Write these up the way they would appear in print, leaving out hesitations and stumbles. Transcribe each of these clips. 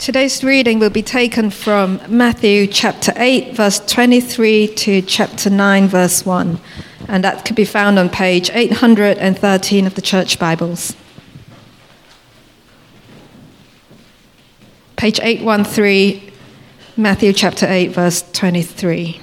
Today's reading will be taken from Matthew chapter 8, verse 23 to chapter 9, verse 1. And that can be found on page 813 of the Church Bibles. Page 813, Matthew chapter 8, verse 23.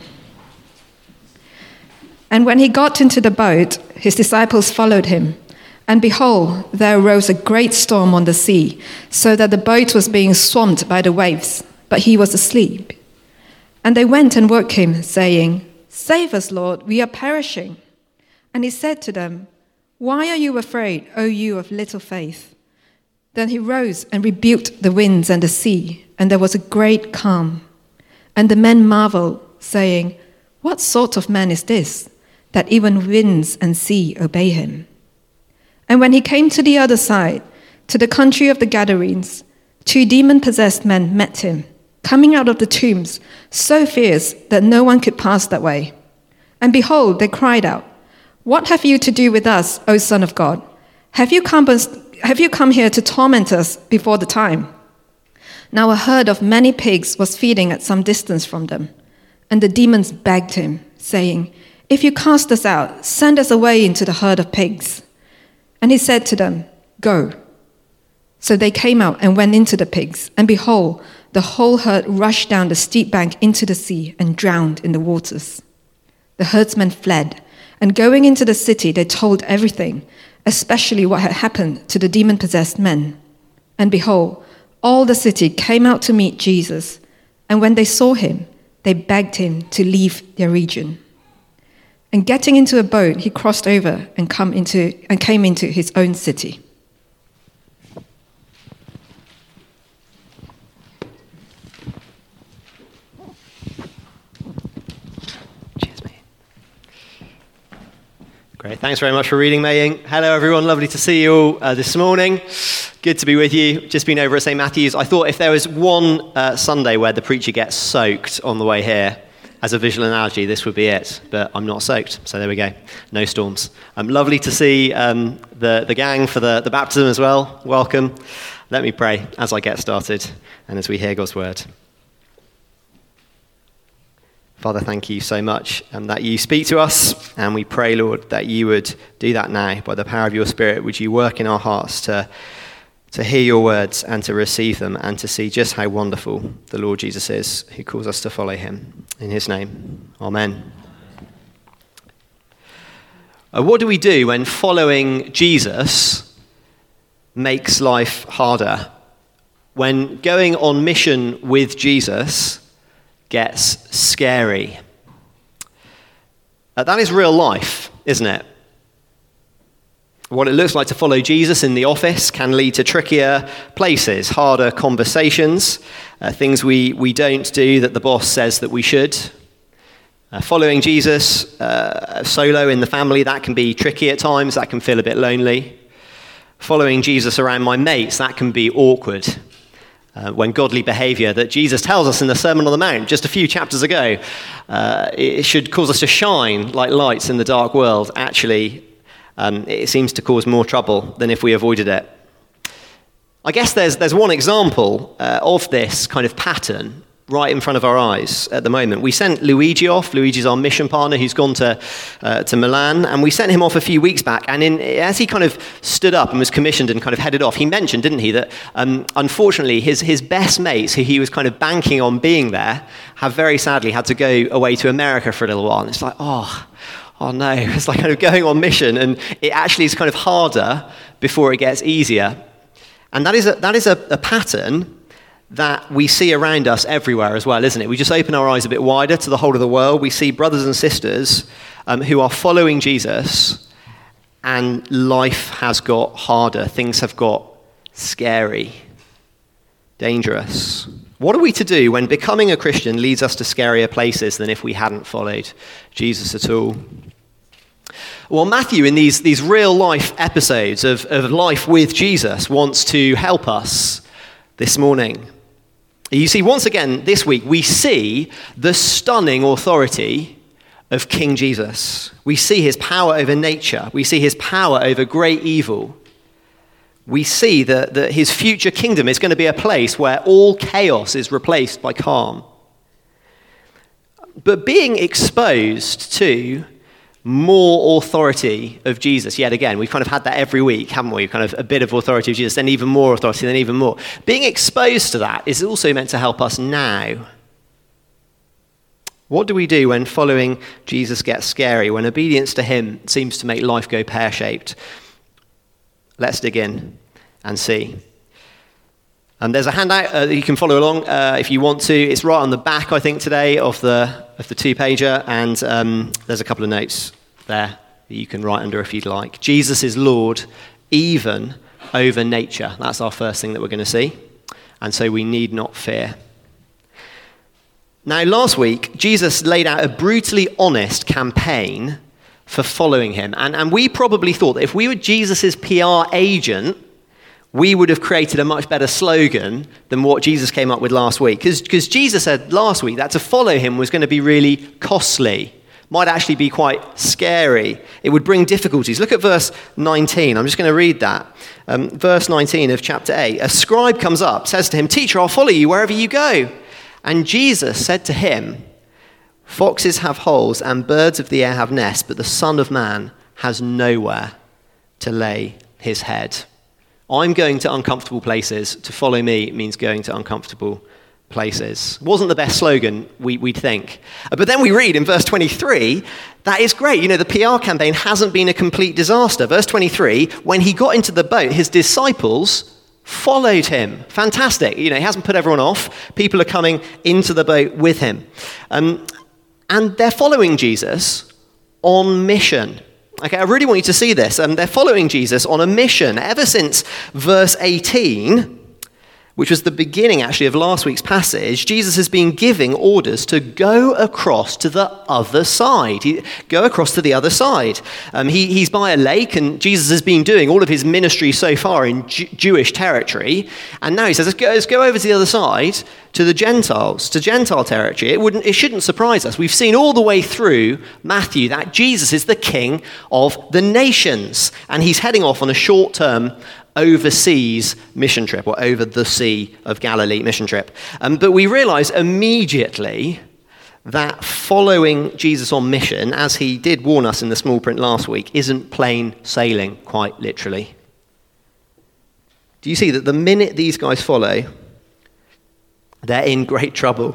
And when he got into the boat, his disciples followed him. And behold, there arose a great storm on the sea, so that the boat was being swamped by the waves, but he was asleep. And they went and woke him, saying, "Save us, Lord, we are perishing." And he said to them, "Why are you afraid, O you of little faith?" Then he rose and rebuked the winds and the sea, and there was a great calm. And the men marveled, saying, "What sort of man is this, that even winds and sea obey him?" And when he came to the other side, to the country of the Gadarenes, 2 demon-possessed men met him, coming out of the tombs, so fierce that no one could pass that way. And behold, they cried out, "What have you to do with us, O Son of God? Have you come here to torment us before the time?" Now a herd of many pigs was feeding at some distance from them. And the demons begged him, saying, "If you cast us out, send us away into the herd of pigs." And he said to them, "Go." So they came out and went into the pigs, and behold, the whole herd rushed down the steep bank into the sea and drowned in the waters. The herdsmen fled, and going into the city, they told everything, especially what had happened to the demon-possessed men. And behold, all the city came out to meet Jesus, and when they saw him, they begged him to leave their region. And getting into a boat, he crossed over and came into his own city. Cheers, mate. Great. Thanks very much for reading, Mei Ying. Hello, everyone. Lovely to see you all this morning. Good to be with you. Just been over at St. Matthew's. I thought if there was one Sunday where the preacher gets soaked on the way here, as a visual analogy, this would be it, but I'm not soaked, so there we go. No storms. Lovely to see the gang for the baptism as well. Welcome. Let me pray as I get started and as we hear God's word. Father, thank you so much that you speak to us, and we pray, Lord, that you would do that now. By the power of your Spirit, would you work in our hearts to hear your words and to receive them and to see just how wonderful the Lord Jesus is, who calls us to follow him. In his name, amen. What do we do when following Jesus makes life harder? When going on mission with Jesus gets scary? That is real life, isn't it? What it looks like to follow Jesus in the office can lead to trickier places, harder conversations, things we don't do that the boss says that we should. Following Jesus solo in the family, that can be tricky at times, that can feel a bit lonely. Following Jesus around my mates, that can be awkward. When godly behavior that Jesus tells us in the Sermon on the Mount just a few chapters ago, it should cause us to shine like lights in the dark world, actually it seems to cause more trouble than if we avoided it. I guess there's one example of this kind of pattern right in front of our eyes at the moment. We sent Luigi off. Luigi's our mission partner who's gone to Milan, and we sent him off a few weeks back. And as he kind of stood up and was commissioned and kind of headed off, he mentioned, didn't he, that unfortunately his best mates, who he was kind of banking on being there, have very sadly had to go away to America for a little while. And it's like, oh no, it's like kind of going on mission, and it actually is kind of harder before it gets easier. And that is a pattern that we see around us everywhere as well, isn't it? We just open our eyes a bit wider to the whole of the world. We see brothers and sisters who are following Jesus, and life has got harder. Things have got scary, dangerous. What are we to do when becoming a Christian leads us to scarier places than if we hadn't followed Jesus at all? Well, Matthew, in these real-life episodes of life with Jesus, wants to help us this morning. You see, once again, this week, we see the stunning authority of King Jesus. We see his power over nature. We see his power over great evil. we see that his future kingdom is going to be a place where all chaos is replaced by calm. But being exposed to more authority of Jesus, yet again, we've kind of had that every week, haven't we? Kind of a bit of authority of Jesus, then even more authority, then even more. Being exposed to that is also meant to help us now. What do we do when following Jesus gets scary, when obedience to him seems to make life go pear-shaped? Let's dig in and see. There's a handout that you can follow along if you want to. It's right on the back, I think, today of the two-pager, and there's a couple of notes there that you can write under if you'd like. Jesus is Lord even over nature. That's our first thing that we're going to see, and so we need not fear. Now, last week, Jesus laid out a brutally honest campaign for following him. And we probably thought that if we were Jesus' PR agent, we would have created a much better slogan than what Jesus came up with last week. Because Jesus said last week that to follow him was going to be really costly, might actually be quite scary. It would bring difficulties. Look at verse 19. I'm just going to read that. Verse 19 of chapter 8. A scribe comes up, says to him, "Teacher, I'll follow you wherever you go." And Jesus said to him, "Foxes have holes and birds of the air have nests, but the Son of Man has nowhere to lay his head." I'm going to uncomfortable places. To follow me means going to uncomfortable places. Wasn't the best slogan we'd think. But then we read in verse 23, that is great. You know, the PR campaign hasn't been a complete disaster. Verse 23, when he got into the boat, his disciples followed him. Fantastic. You know, he hasn't put everyone off. People are coming into the boat with him. And they're following Jesus on mission. Okay, I really want you to see this. They're following Jesus on a mission. Ever since verse 18, which was the beginning actually of last week's passage, Jesus has been giving orders to go across to the other side. Go across to the other side. He's by a lake, and Jesus has been doing all of his ministry so far in Jewish territory. And now he says, let's go over to the other side, to the Gentiles, to Gentile territory. It shouldn't surprise us. We've seen all the way through Matthew that Jesus is the King of the nations. And he's heading off on a short-term overseas mission trip, or over the Sea of Galilee mission trip. But we realize immediately that following Jesus on mission, as he did warn us in the small print last week, isn't plain sailing, quite literally. Do you see that the minute these guys follow, they're in great trouble?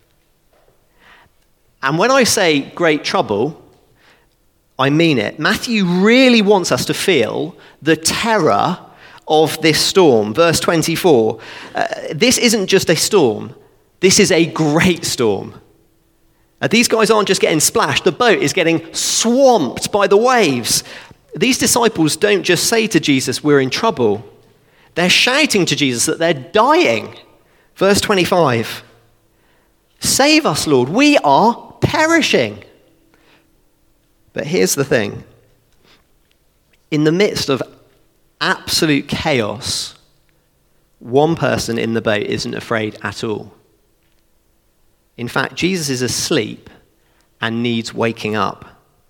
And when I say great trouble, I mean it. Matthew really wants us to feel the terror of this storm. Verse 24, this isn't just a storm, this is a great storm. These guys aren't just getting splashed, the boat is getting swamped by the waves. These disciples don't just say to Jesus, "We're in trouble." They're shouting to Jesus that they're dying. Verse 25, "Save us, Lord, we are perishing." But here's the thing. In the midst of absolute chaos, one person in the boat isn't afraid at all. In fact, Jesus is asleep and needs waking up.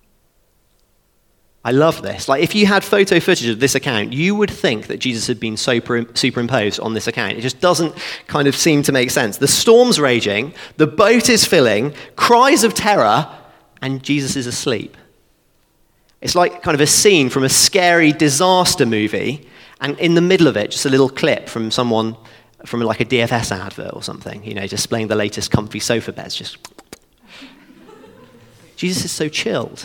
I love this. Like, if you had photo footage of this account, you would think that Jesus had been superimposed on this account. It just doesn't kind of seem to make sense. The storm's raging, the boat is filling, cries of terror, and Jesus is asleep. It's like kind of a scene from a scary disaster movie, and in the middle of it, just a little clip from someone, from like a DFS advert or something, you know, displaying the latest comfy sofa beds. Just Jesus is so chilled.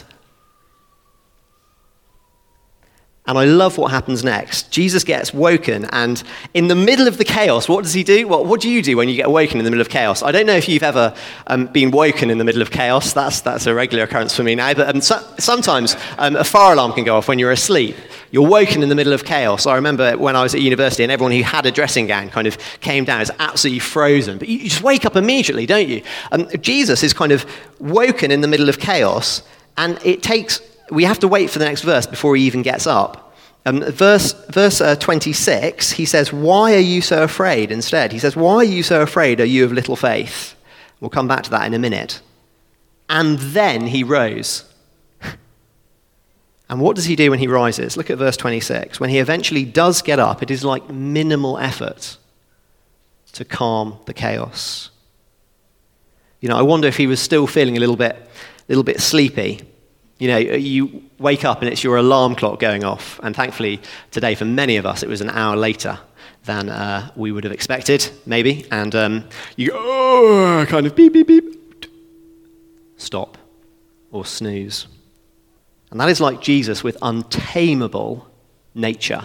And I love what happens next. Jesus gets woken, and in the middle of the chaos, what does he do? Well, what do you do when you get woken in the middle of chaos? I don't know if you've ever been woken in the middle of chaos. That's a regular occurrence for me now. But sometimes a fire alarm can go off when you're asleep. You're woken in the middle of chaos. I remember when I was at university, and everyone who had a dressing gown kind of came down. It's absolutely frozen. But you just wake up immediately, don't you? Jesus is kind of woken in the middle of chaos, and we have to wait for the next verse before he even gets up. Verse 26, he says, "Why are you so afraid?" Instead, he says, "Why are you so afraid, are you of little faith?" We'll come back to that in a minute. And then he rose. And what does he do when he rises? Look at verse 26. When he eventually does get up, it is like minimal effort to calm the chaos. I wonder if he was still feeling a little bit sleepy. You wake up and it's your alarm clock going off. And thankfully, today, for many of us, it was an hour later than we would have expected, maybe. And you go, oh, kind of beep, beep, beep. Stop or snooze. And that is like Jesus with untamable nature.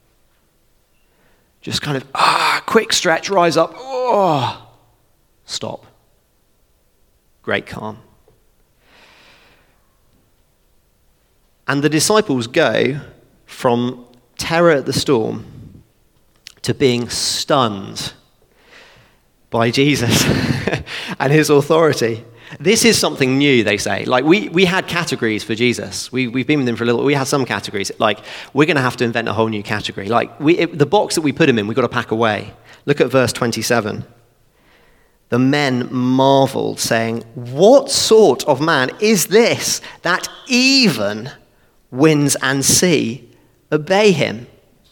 Just kind of, quick stretch, rise up, stop. Great calm. And the disciples go from terror at the storm to being stunned by Jesus and his authority. This is something new, they say. Like, we had categories for Jesus. We've been with him for a little. We had some categories. Like, we're going to have to invent a whole new category. Like, the box that we put him in, we've got to pack away. Look at verse 27. The men marveled, saying, "What sort of man is this that even winds and sea obey him?"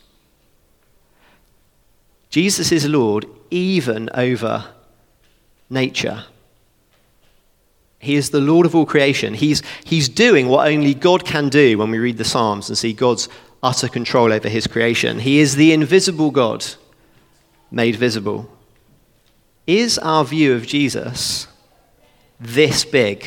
Jesus is Lord even over nature. He is the Lord of all creation. He's doing what only God can do when we read the Psalms and see God's utter control over his creation. He is the invisible God made visible. Is our view of Jesus this big?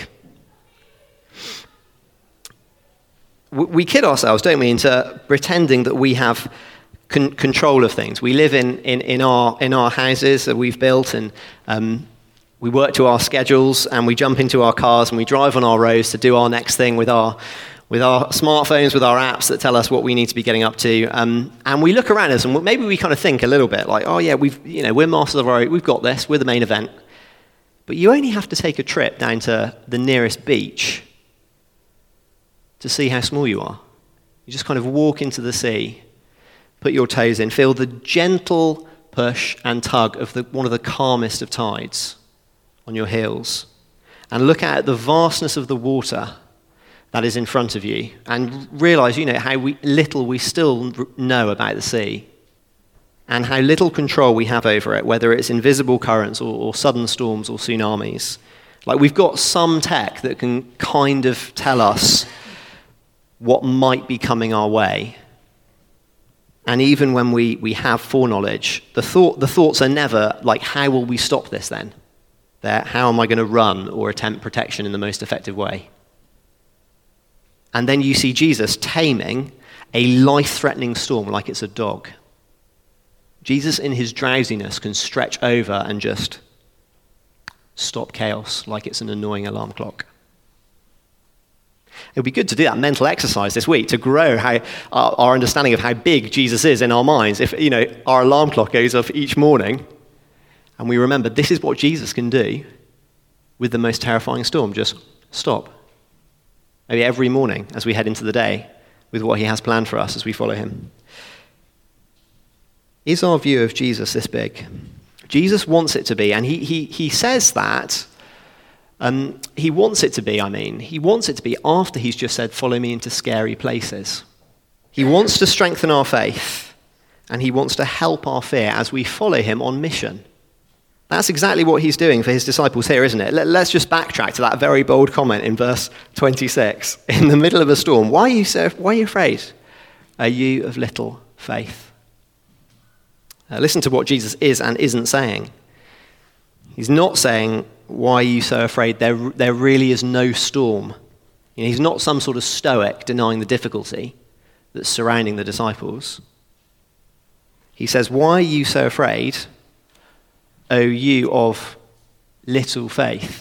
We kid ourselves, don't we, into pretending that we have control of things. We live in our houses that we've built, and we work to our schedules, and we jump into our cars and we drive on our roads to do our next thing with our smartphones, with our apps that tell us what we need to be getting up to. And we look around us and maybe we kind of think a little bit like, oh yeah, we're masters of our own, we've got this, we're the main event. But you only have to take a trip down to the nearest beach to see how small you are. You just kind of walk into the sea, put your toes in, feel the gentle push and tug of one of the calmest of tides on your heels, and look at the vastness of the water that is in front of you, and realize, how little we still know about the sea, and how little control we have over it, whether it's invisible currents or sudden storms or tsunamis. Like, we've got some tech that can kind of tell us what might be coming our way. And even when we have foreknowledge, the thoughts are never like, how will we stop this then? How am I going to run or attempt protection in the most effective way? And then you see Jesus taming a life-threatening storm like it's a dog. Jesus in his drowsiness can stretch over and just stop chaos like it's an annoying alarm clock. It would be good to do that mental exercise this week to grow our understanding of how big Jesus is in our minds. If our alarm clock goes off each morning and we remember this is what Jesus can do with the most terrifying storm, just stop. Maybe every morning as we head into the day with what he has planned for us as we follow him. Is our view of Jesus this big? Jesus wants it to be, and he says that. He wants it to be after he's just said, follow me into scary places. He wants to strengthen our faith, and he wants to help our fear as we follow him on mission. That's exactly what he's doing for his disciples here, isn't it? Let's just backtrack to that very bold comment in verse 26. In the middle of a storm, why are you afraid? Are you of little faith? Listen to what Jesus is and isn't saying. He's not saying, why are you so afraid? There really is no storm. He's not some sort of stoic denying the difficulty that's surrounding the disciples. He says, why are you so afraid, O you of little faith?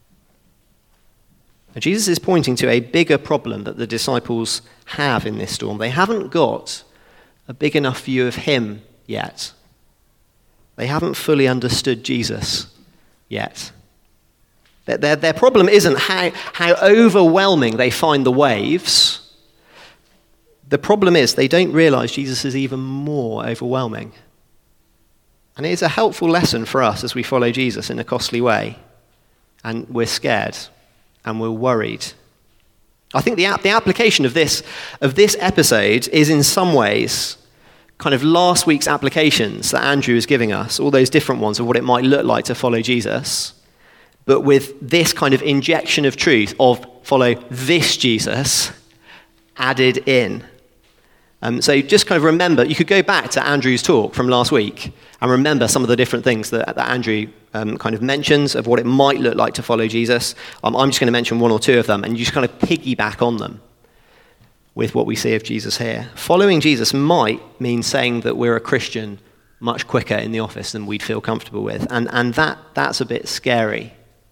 Now, Jesus is pointing to a bigger problem that the disciples have in this storm. They haven't got a big enough view of him yet. They haven't fully understood Jesus yet. Their problem isn't how overwhelming they find the waves. The problem is they don't realize Jesus is even more overwhelming. And it is a helpful lesson for us as we follow Jesus in a costly way. And we're scared and we're worried. I think the application of this episode is in some ways kind of last week's applications that Andrew is giving us, all those different ones of what it might look like to follow Jesus, but with this kind of injection of truth of follow this Jesus added in. So just kind of remember, you could go back to Andrew's talk from last week and remember some of the different things that Andrew kind of mentions of what it might look like to follow Jesus. I'm just going to mention one or two of them, and you just kind of piggyback on them with what we see of Jesus here. Following Jesus might mean saying that we're a Christian much quicker in the office than we'd feel comfortable with, and that's a bit scary.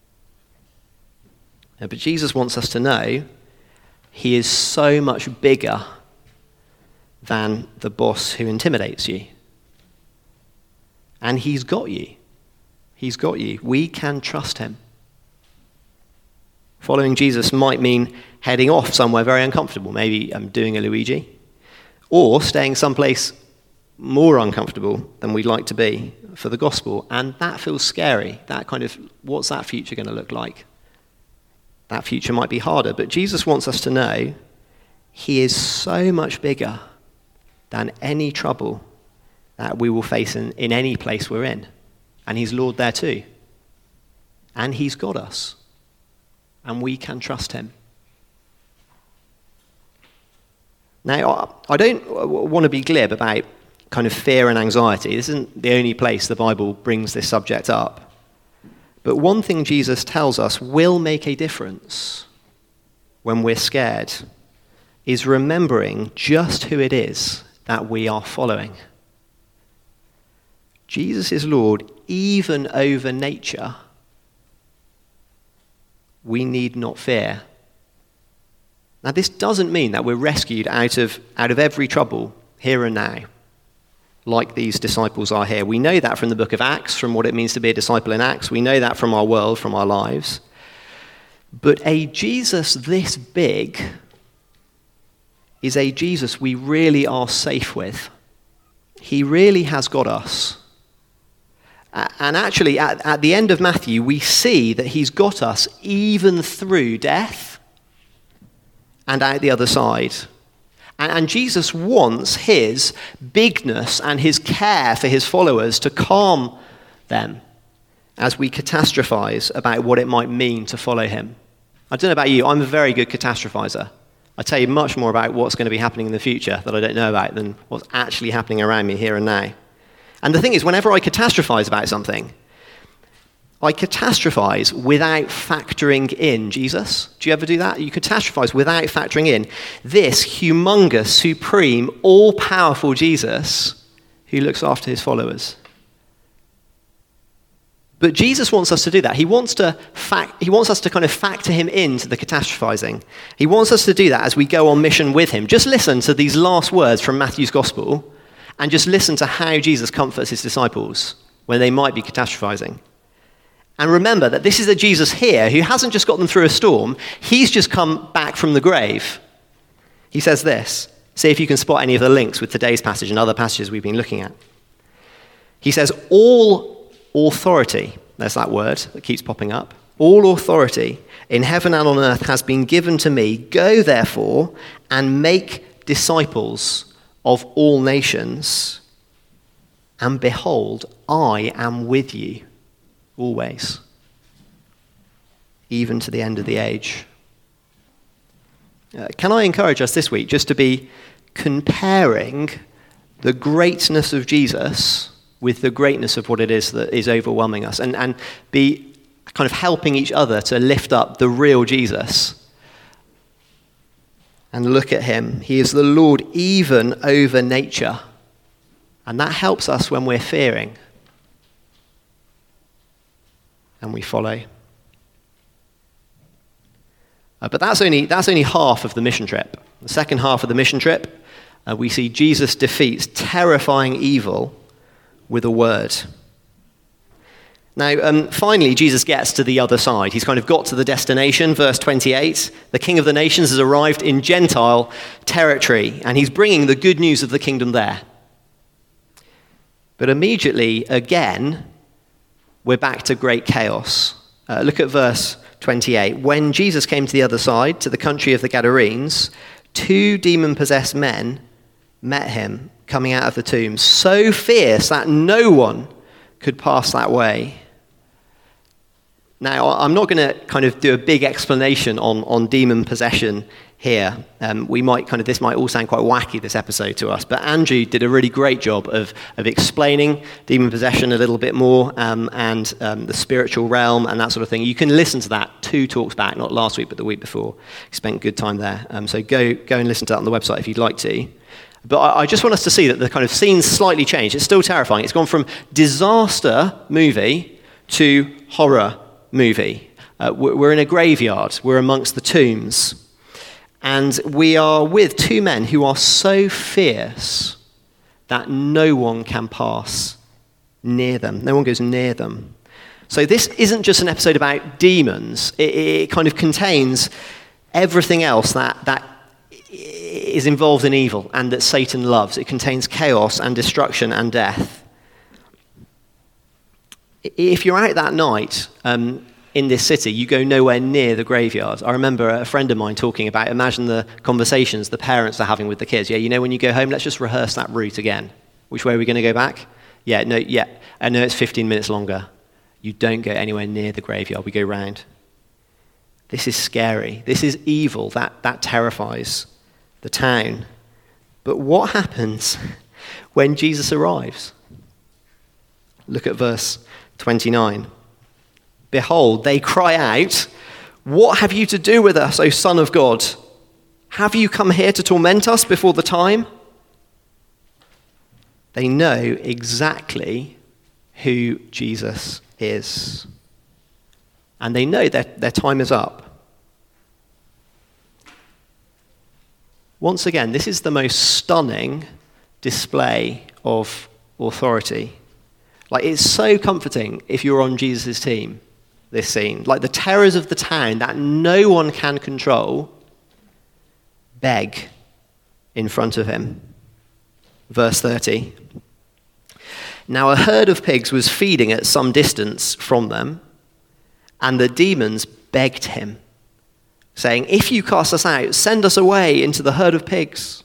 But Jesus wants us to know he is so much bigger than the boss who intimidates you. And he's got you. He's got you. We can trust him. Following Jesus might mean heading off somewhere very uncomfortable, maybe doing a Luigi, or staying someplace more uncomfortable than we'd like to be for the gospel. And that feels scary. That kind of, what's that future going to look like? That future might be harder, but Jesus wants us to know he is so much bigger than any trouble that we will face in any place we're in. And he's Lord there too. And he's got us. And we can trust him. Now, I don't want to be glib about kind of fear and anxiety. This isn't the only place the Bible brings this subject up. But one thing Jesus tells us will make a difference when we're scared is remembering just who it is that we are following. Jesus is Lord even over nature. We need not fear. Now, this doesn't mean that we're rescued out of every trouble here and now, like these disciples are here. We know that from the book of Acts, from what it means to be a disciple in Acts. We know that from our world, from our lives. But a Jesus this big is a Jesus we really are safe with. He really has got us. And actually, at the end of Matthew, we see that he's got us even through death and out the other side. And Jesus wants his bigness and his care for his followers to calm them as we catastrophize about what it might mean to follow him. I don't know about you, I'm a very good catastrophizer. I tell you much more about what's going to be happening in the future that I don't know about than what's actually happening around me here and now. And the thing is, whenever I catastrophize about something, I catastrophize without factoring in Jesus. Do you ever do that? You catastrophize without factoring in this humongous, supreme, all-powerful Jesus who looks after his followers. But Jesus wants us to do that. He wants us to kind of factor him into the catastrophizing. He wants us to do that as we go on mission with him. Just listen to these last words from Matthew's gospel and just listen to how Jesus comforts his disciples when they might be catastrophizing. And remember that this is a Jesus here who hasn't just got them through a storm, he's just come back from the grave. He says this. See if you can spot any of the links with today's passage and other passages we've been looking at. He says, all authority, there's that word that keeps popping up, all authority in heaven and on earth has been given to me. Go therefore and make disciples of all nations, and behold, I am with you always, even to the end of the age. Can I encourage us this week just to be comparing the greatness of Jesus with the greatness of what it is that is overwhelming us, and be kind of helping each other to lift up the real Jesus and look at him. He is the Lord even over nature. And that helps us when we're fearing. And we follow. But that's only half of the mission trip. The second half of the mission trip, we see Jesus defeats terrifying evil with a word. Now, finally, Jesus gets to the other side. He's kind of got to the destination, verse 28. The King of the Nations has arrived in Gentile territory, and he's bringing the good news of the kingdom there. But immediately, again, we're back to great chaos. Look at verse 28. When Jesus came to the other side, to the country of the Gadarenes, 2 demon-possessed men met him coming out of the tomb, so fierce that no one could pass that way. Now, I'm not going to kind of do a big explanation on demon possession here. This might all sound quite wacky, this episode, to us, but Andrew did a really great job of explaining demon possession a little bit more, and the spiritual realm and that sort of thing. You can listen to that 2 talks back, not last week, but the week before. He spent good time there. So go and listen to that on the website if you'd like to. But I just want us to see that the kind of scene's slightly changed. It's still terrifying. It's gone from disaster movie to horror movie. We're in a graveyard. We're amongst the tombs. And we are with 2 men who are so fierce that no one can pass near them. No one goes near them. So this isn't just an episode about demons. It kind of contains everything else that is involved in evil and that Satan loves. It contains chaos and destruction and death. If you're out that night in this city, you go nowhere near the graveyard. I remember a friend of mine talking about, imagine the conversations the parents are having with the kids. Yeah, when you go home, let's just rehearse that route again. Which way are we going to go back? I know it's 15 minutes longer. You don't go anywhere near the graveyard. We go round. This is scary. This is evil. That terrifies the town. But what happens when Jesus arrives? Look at verse 29. Behold, they cry out, "What have you to do with us, O Son of God? Have you come here to torment us before the time?" They know exactly who Jesus is. And they know that their time is up. Once again, this is the most stunning display of authority. It's so comforting if you're on Jesus' team, this scene. The terrors of the town that no one can control beg in front of him. Verse 30. Now a herd of pigs was feeding at some distance from them, and the demons begged him, saying, "If you cast us out, send us away into the herd of pigs."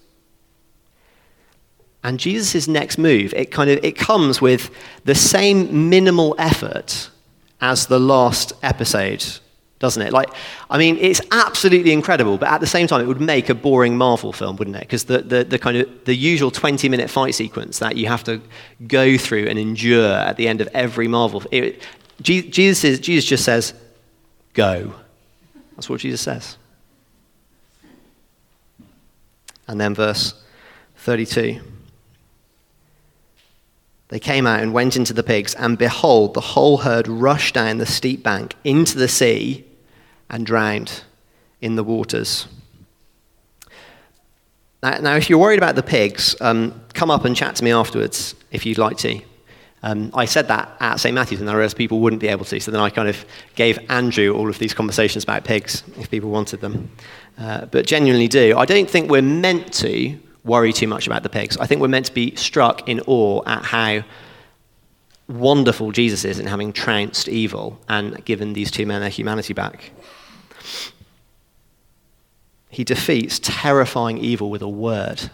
And Jesus' next move, it comes with the same minimal effort as the last episode, doesn't it? It's absolutely incredible, but at the same time, it would make a boring Marvel film, wouldn't it? Because the usual 20-minute fight sequence that you have to go through and endure at the end of every Marvel, Jesus just says, "Go." That's what Jesus says. And then verse 32. They came out and went into the pigs, and behold, the whole herd rushed down the steep bank into the sea and drowned in the waters. Now, if you're worried about the pigs, come up and chat to me afterwards if you'd like to. I said that at St. Matthew's, and I realized people wouldn't be able to, so then I kind of gave Andrew all of these conversations about pigs if people wanted them. But genuinely do. I don't think we're meant to worry too much about the pigs. I think we're meant to be struck in awe at how wonderful Jesus is in having trounced evil and given these 2 men their humanity back. He defeats terrifying evil with a word.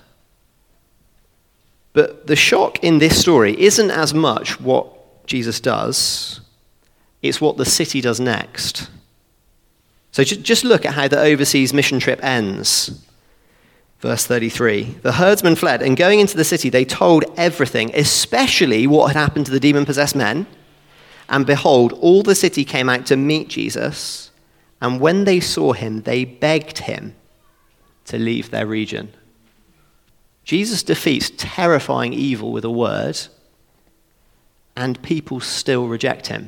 But the shock in this story isn't as much what Jesus does, it's what the city does next. So just look at how the overseas mission trip ends. Verse 33, the herdsmen fled, and going into the city, they told everything, especially what had happened to the demon-possessed men. And behold, all the city came out to meet Jesus, and when they saw him, they begged him to leave their region. Jesus defeats terrifying evil with a word, and people still reject him.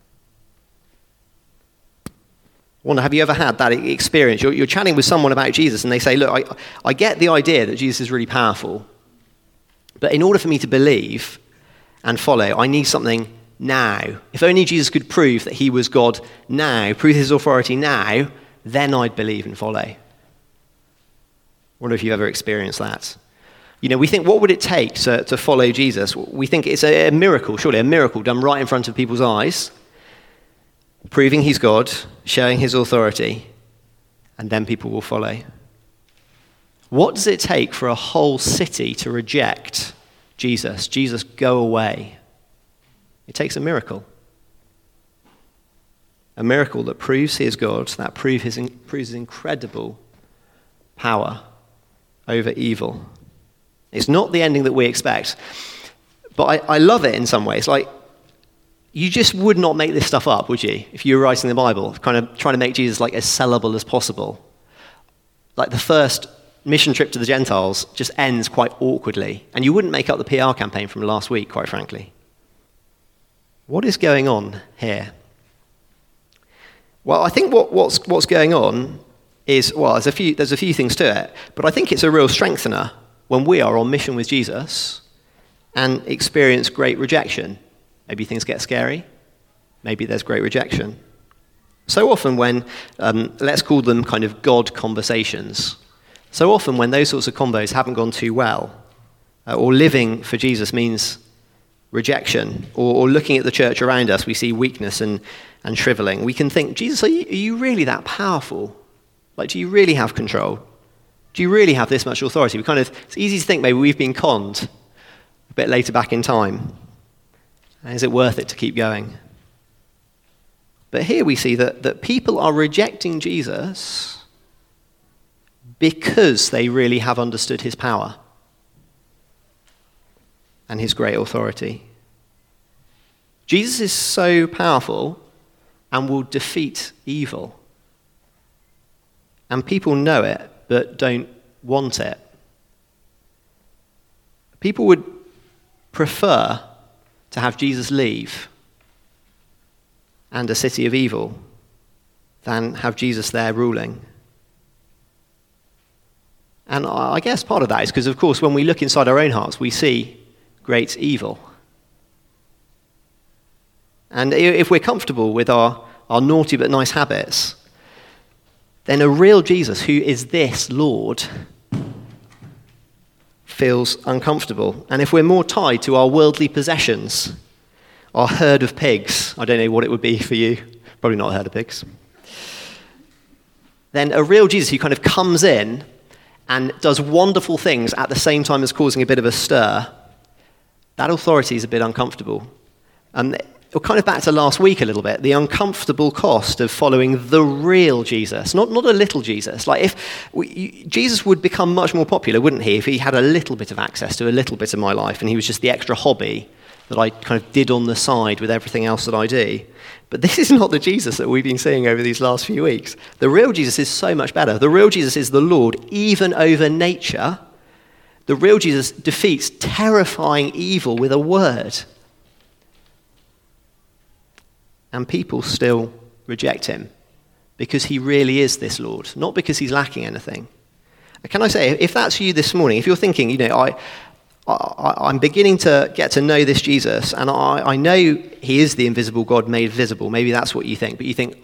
I wonder, have you ever had that experience? You're chatting with someone about Jesus and they say, look, I get the idea that Jesus is really powerful, but in order for me to believe and follow, I need something now. If only Jesus could prove that he was God now, prove his authority now, then I'd believe and follow. I wonder if you've ever experienced that. We think, what would it take to follow Jesus? We think it's a miracle, surely a miracle done right in front of people's eyes. proving he's God, showing his authority, and then people will follow. What does it take for a whole city to reject Jesus? Jesus, go away. It takes a miracle. A miracle that proves he is God, that proves his incredible power over evil. It's not the ending that we expect, but I love it in some ways. Like, you just would not make this stuff up, would you? If you were writing the Bible, kind of trying to make Jesus like as sellable as possible. Like the first mission trip to the Gentiles just ends quite awkwardly, and you wouldn't make up the PR campaign from last week, quite frankly. What is going on here? Well, I think what's going on is, well, there's a few things to it, but I think it's a real strengthener when we are on mission with Jesus and experience great rejection. Maybe things get scary. Maybe there's great rejection. So often when, let's call them kind of God conversations, so often when those sorts of combos haven't gone too well, or living for Jesus means rejection, or looking at the church around us, we see weakness and shriveling. We can think, Jesus, are you really that powerful? Like, do you really have control? Do you really have this much authority? It's easy to think maybe we've been conned a bit later back in time. Is it worth it to keep going? But here we see that people are rejecting Jesus because they really have understood his power and his great authority. Jesus is so powerful and will defeat evil. And people know it, but don't want it. People would prefer to have Jesus leave and a city of evil than have Jesus there ruling. And I guess part of that is because, of course, when we look inside our own hearts, we see great evil. And if we're comfortable with our naughty but nice habits, then a real Jesus who is this Lord feels uncomfortable. And if we're more tied to our worldly possessions, our herd of pigs, I don't know what it would be for you, probably not a herd of pigs, then a real Jesus who kind of comes in and does wonderful things at the same time as causing a bit of a stir, that authority is a bit uncomfortable. We're kind of back to last week a little bit, the uncomfortable cost of following the real Jesus, not a little Jesus. Like Jesus would become much more popular, wouldn't he, if he had a little bit of access to a little bit of my life and he was just the extra hobby that I kind of did on the side with everything else that I do. But this is not the Jesus that we've been seeing over these last few weeks. The real Jesus is so much better. The real Jesus is the Lord, even over nature. The real Jesus defeats terrifying evil with a word. And people still reject him because he really is this Lord, not because he's lacking anything. Can I say, if that's you this morning, if you're thinking, I'm beginning to get to know this Jesus, and I know he is the invisible God made visible. Maybe that's what you think, but you think,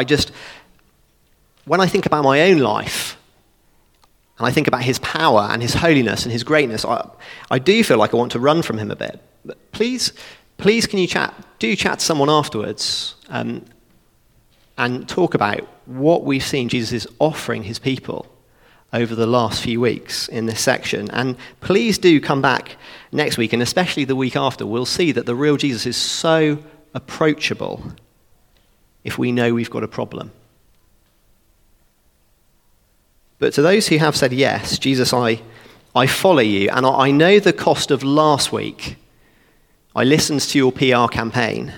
when I think about my own life, and I think about his power and his holiness and his greatness, I do feel like I want to run from him a bit. But please can you chat to someone afterwards and talk about what we've seen Jesus is offering his people over the last few weeks in this section. And please do come back next week, and especially the week after. We'll see that the real Jesus is so approachable if we know we've got a problem. But to those who have said, yes, Jesus, I follow you, and I know the cost of last week. I listened to your PR campaign.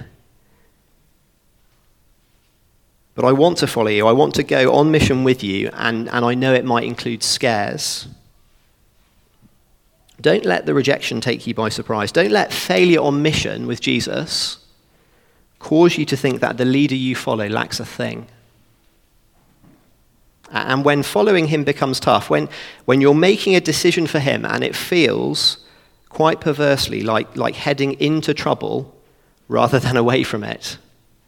But I want to follow you. I want to go on mission with you, and I know it might include scares. Don't let the rejection take you by surprise. Don't let failure on mission with Jesus cause you to think that the leader you follow lacks a thing. And when following him becomes tough, when you're making a decision for him and it feels quite perversely like heading into trouble rather than away from it,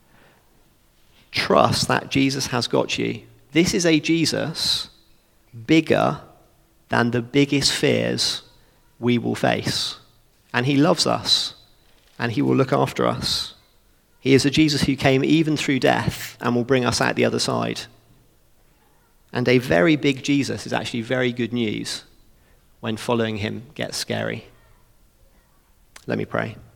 trust that Jesus has got you. This is a Jesus bigger than the biggest fears we will face. And he loves us, and he will look after us. He is a Jesus who came even through death and will bring us out the other side. And a very big Jesus is actually very good news when following him gets scary. Let me pray.